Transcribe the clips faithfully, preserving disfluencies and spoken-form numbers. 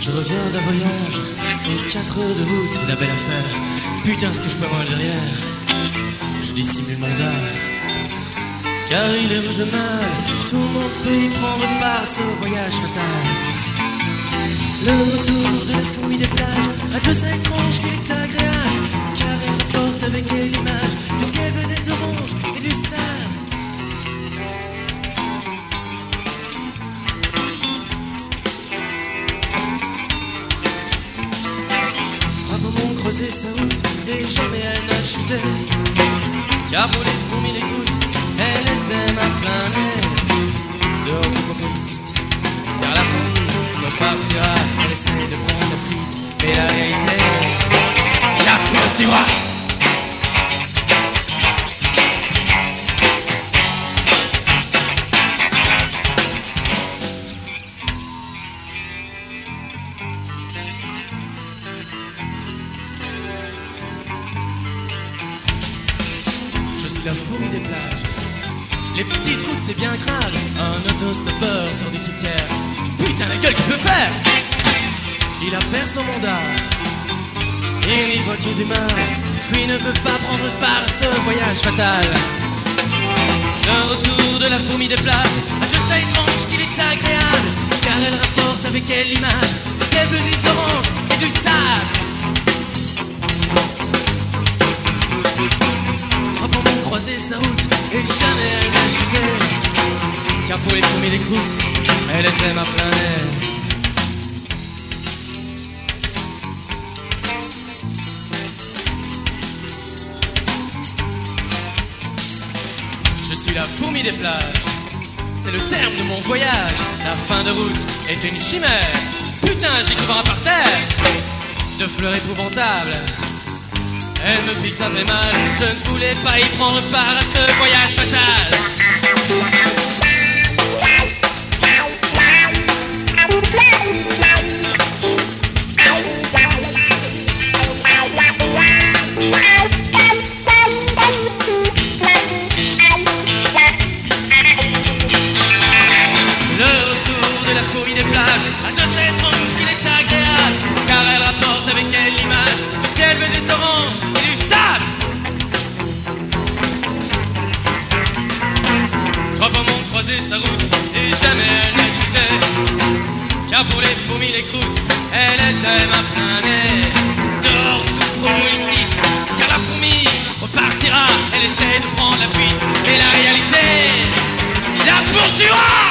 Je reviens d'un voyage, aux quatre heures de route, la belle affaire. Putain, ce que je peux avoir derrière. Je dissimule mon dard, car il est régional. Tout mon pays prend part à ce voyage fatal. Le retour de la fourmi des plages, à deux étranges qui est agréable, car elle rapporte avec elle l'image du ciel bleu, des oranges et du sable. Trois moments creuser sa route et jamais elle n'a chuté, car pour les fourmis les gouttes, elle les aime à plein air. Dehors du complicite, car la fourmi repartira, elle essaie de prendre la fuite, mais la réalité, la poursuivra. Je suis la fourmi des plages. Les petites routes c'est bien crade. Un autostoppeur sort du cimetière. Putain la gueule qu'il peut faire. Il a perdu son mandat. Il n'y voit que du mal. Puis ne veut pas prendre part à ce voyage fatal. Le retour de la fourmi des plages, à tout ça étrange qu'il est agréable, car elle rapporte avec elle l'image du ciel bleu, des oranges et du sable. Trois pompons croiser sa route et jamais elle n'a chuté, car pour les fourmis les croûtes, elle les aime à plein air. Je suis la fourmi des plages, c'est le terme de mon voyage. La fin de route est une chimère. Putain, j'y trouverai par terre de fleurs épouvantables. Elle me pique, ça fait mal. Je ne voulais pas y prendre part à ce voyage fatal. À deux étranges qu'il est agréable, car elle rapporte avec elle l'image du ciel bleu, des oranges et du sable. Trois pommons croiser sa route et jamais elle n'a chuté, car pour les fourmis les croûtes, elle les aime à plein air. Dehors tout promoulicite, car la fourmi repartira, elle essaie de prendre la fuite, et la réalité la poursuivra.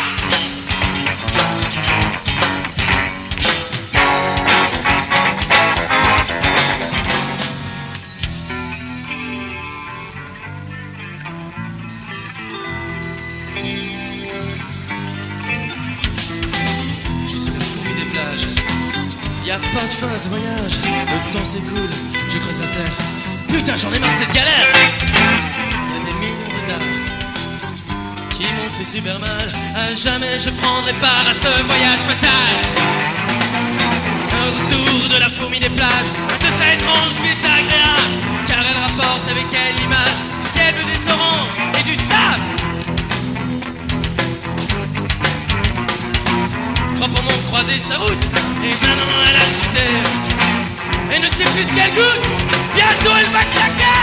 Y'a pas de fin à ce voyage, le temps s'écoule, je creuse la terre. Putain, j'en ai marre de cette galère. Y'a des millions de dards qui m'ont fait super mal. À jamais je prendrai part à ce voyage fatal. Le retour de la fourmi des plages, de ça étrange qui est agréable, car elle rapporte avec elle l'image du ciel bleu, des oranges et du sable. Trois pommons croiser sa route, et maintenant elle a chuté, et ne sait plus ce qu'elle goûte. Bientôt elle va claquer.